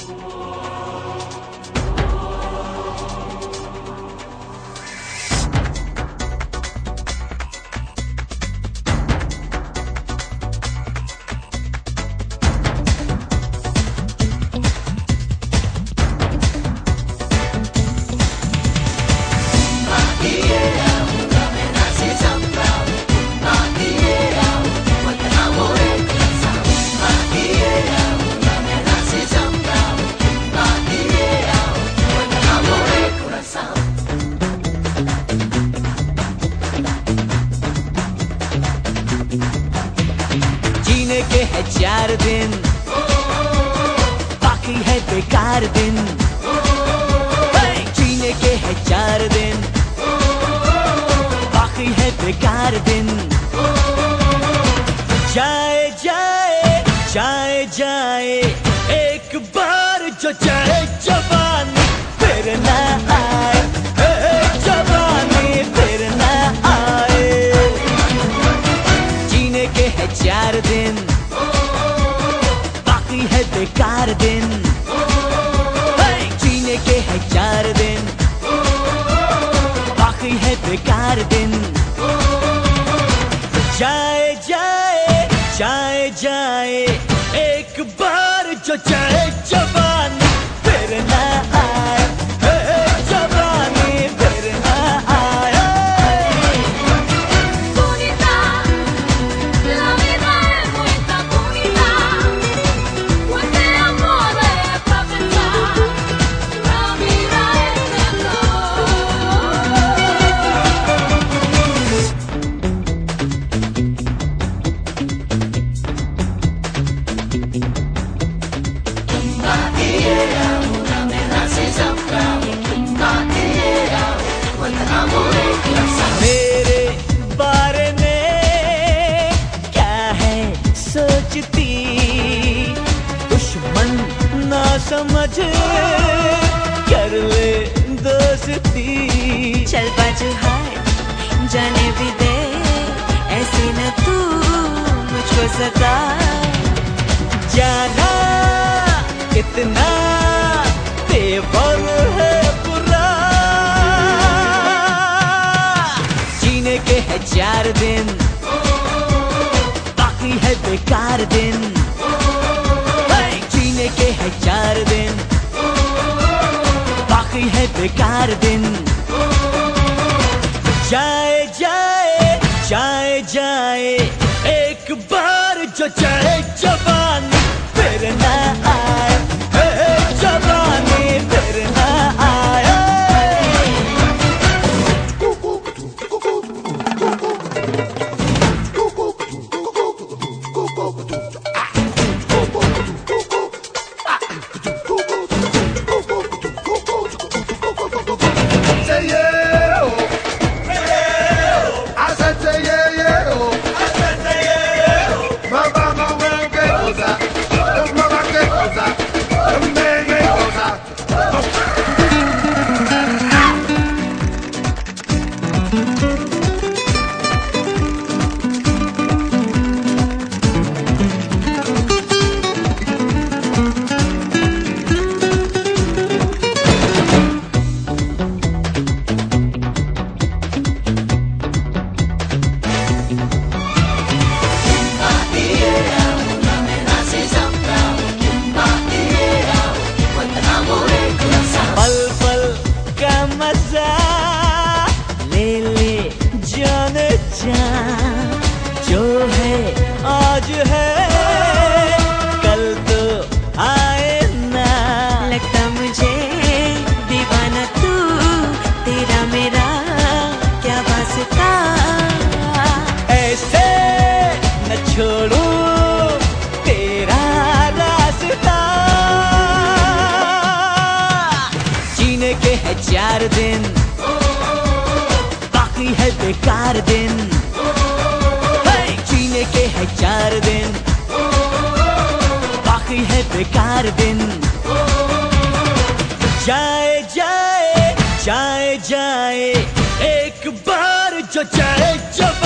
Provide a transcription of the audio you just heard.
जीने के है 4 दिन, बाकी है बेकार दिन। जीने के है 4 दिन, बाकी है बेकार दिन। जाए जाए जाए जाए एक बार जो जाए जवानी फिर ना आए, जवानी फिर ना आए। जीने के है 4 दिन, बाकी है बेकार दिन। जीने के है 4 दिन, बाकी है बेकार दिन। जाए जाए जाए जाए एक बार जो जाए जवानी फिर ना आए, जवानी फिर ना आए। मेरे बारे में क्या है सोचती, दुश्मन ना समझ कर ले दोस्ती। चल बाजू हाय जाने भी दे, ऐसे न तू मुझको सता। जाना कितना तेवर है बुरा। जीने के है 4 दिन, बाकी है बेकार दिन। जीने के है 4 दिन, बाकी है बेकार दिन। जाए जाए जाए जाए एक बार जो जाए जवानी फिर ना आए, जवानी फिर ना आए। जो है आज है कल तो आए ना। लगता मुझे दीवाना तू, तेरा मेरा क्या वास्ता। ऐसे न छोड़ू तेरा रास्ता। जीने के है 4 दिन, बाकी है बेकार दिन। जीने के है 4 दिन, बाकी है बेकार दिन। जाए जाए जाए जाए एक बार जो जाए जब